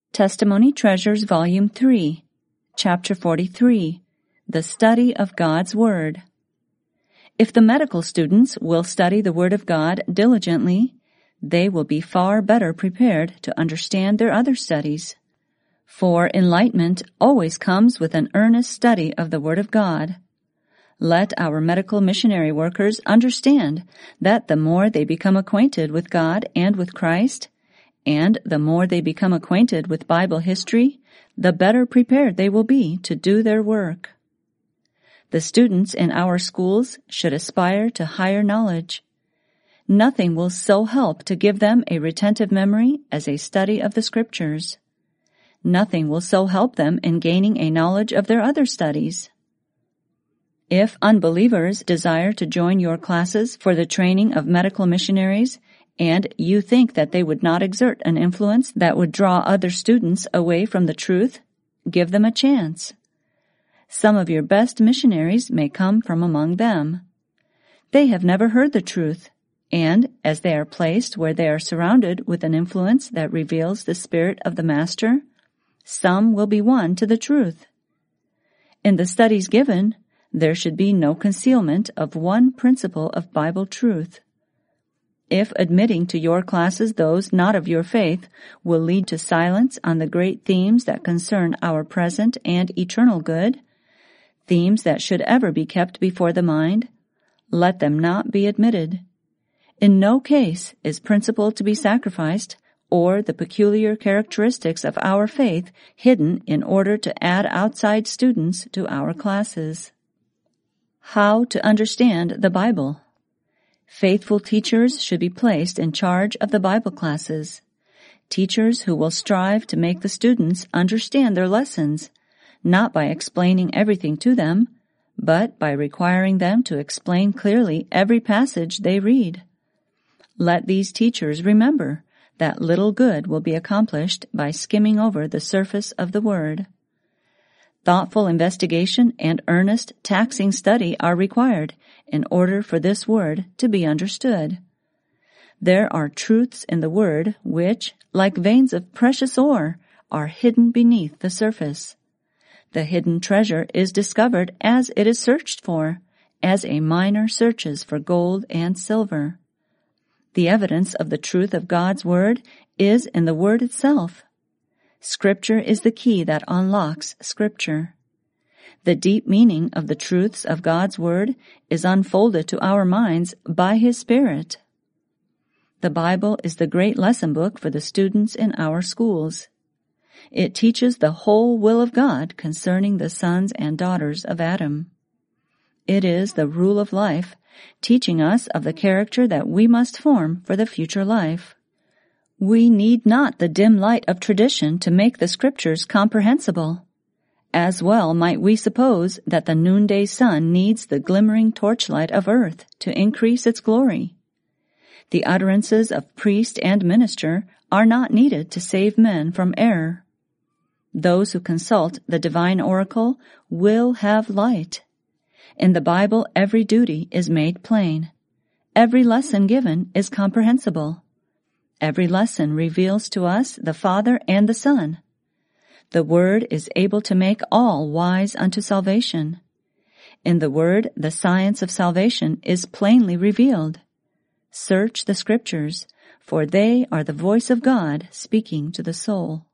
Testimony Treasures Volume 3, Chapter 43, The Study of God's Word. If the medical students will study the Word of God diligently, they will be far better prepared to understand their other studies. For enlightenment always comes with an earnest study of the Word of God. Let our medical missionary workers understand that the more they become acquainted with God and with Christ, and the more they become acquainted with Bible history, the better prepared they will be to do their work. The students in our schools should aspire to higher knowledge. Nothing will so help to give them a retentive memory as a study of the Scriptures. Nothing will so help them in gaining a knowledge of their other studies. If unbelievers desire to join your classes for the training of medical missionaries, and you think that they would not exert an influence that would draw other students away from the truth, give them a chance. Some of your best missionaries may come from among them. They have never heard the truth, and as they are placed where they are surrounded with an influence that reveals the Spirit of the Master, some will be won to the truth. In the studies given, there should be no concealment of one principle of Bible truth. If admitting to your classes those not of your faith will lead to silence on the great themes that concern our present and eternal good, themes that should ever be kept before the mind, let them not be admitted. In no case is principle to be sacrificed or the peculiar characteristics of our faith hidden in order to add outside students to our classes. How to understand the Bible. Faithful teachers should be placed in charge of the Bible classes. Teachers who will strive to make the students understand their lessons, not by explaining everything to them, but by requiring them to explain clearly every passage they read. Let these teachers remember that little good will be accomplished by skimming over the surface of the Word. Thoughtful investigation and earnest, taxing study are required in order for this Word to be understood. There are truths in the Word which, like veins of precious ore, are hidden beneath the surface. The hidden treasure is discovered as it is searched for, as a miner searches for gold and silver. The evidence of the truth of God's Word is in the Word itself. Scripture is the key that unlocks Scripture. The deep meaning of the truths of God's Word is unfolded to our minds by His Spirit. The Bible is the great lesson book for the students in our schools. It teaches the whole will of God concerning the sons and daughters of Adam. It is the rule of life, teaching us of the character that we must form for the future life. We need not the dim light of tradition to make the Scriptures comprehensible. As well might we suppose that the noonday sun needs the glimmering torchlight of earth to increase its glory. The utterances of priest and minister are not needed to save men from error. Those who consult the divine oracle will have light. In the Bible, every duty is made plain. Every lesson given is comprehensible. Every lesson reveals to us the Father and the Son. The Word is able to make all wise unto salvation. In the Word, the science of salvation is plainly revealed. Search the Scriptures, for they are the voice of God speaking to the soul.